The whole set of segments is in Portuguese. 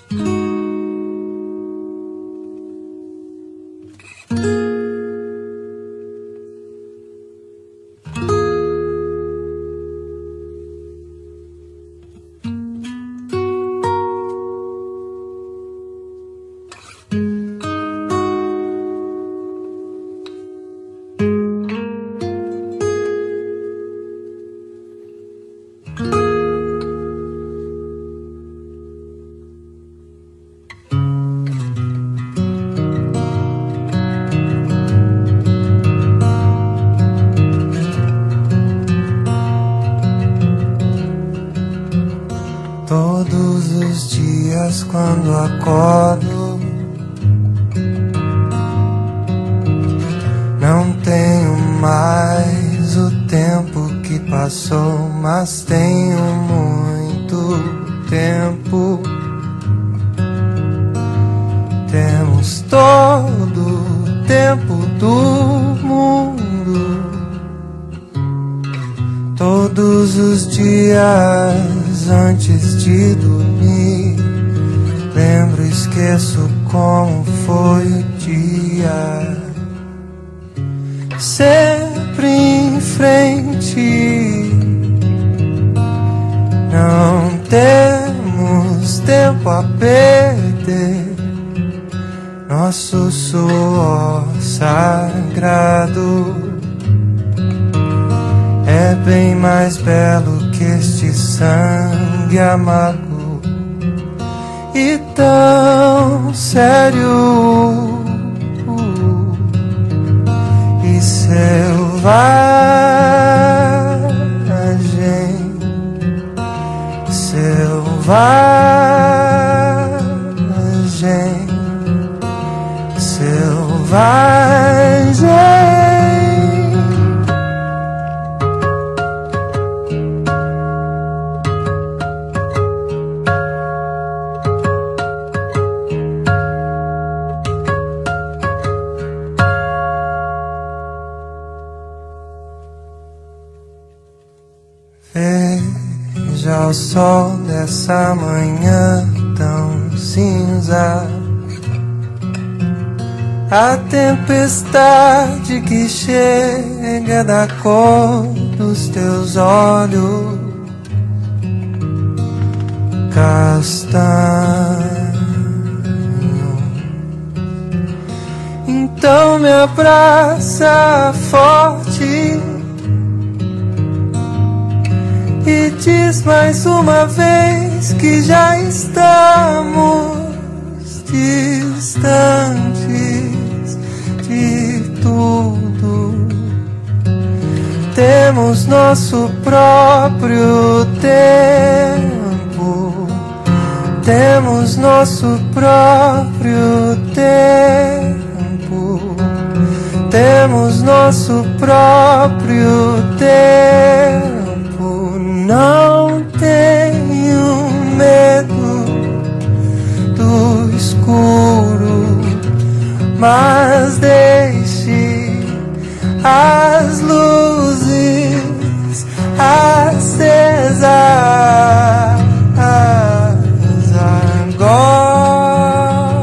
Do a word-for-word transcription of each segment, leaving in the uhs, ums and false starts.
Todos os dias quando acordo, não tenho mais o tempo que passou, mas tenho muito tempo. Temos todo o tempo do mundo. Todos os dias antes de dormir, lembro, esqueço como foi o dia. Sempre em frente, não temos tempo a perder. Nosso suor sagrado é bem mais belo que este sangue amargo e tão sério e selvagem, selvagem, selvagem. Veja o sol dessa manhã tão cinza, a tempestade que chega da cor dos teus olhos castanho. Então me abraça forte e diz mais uma vez que já estamos distantes de tudo. Temos nosso próprio tempo, temos nosso próprio tempo, temos nosso próprio tempo. Não tenho medo do escuro, mas deixe as luzes acesas agora.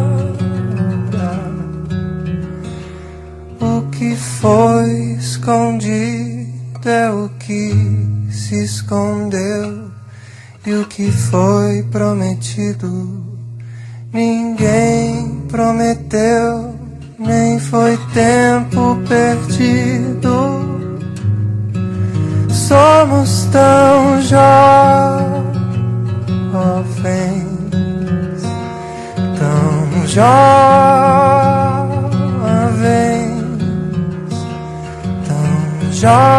O que foi escondido é o que se escondeu, e o que foi prometido ninguém prometeu, nem foi tempo perdido. Somos tão jovens, tão jovens, tão jovens.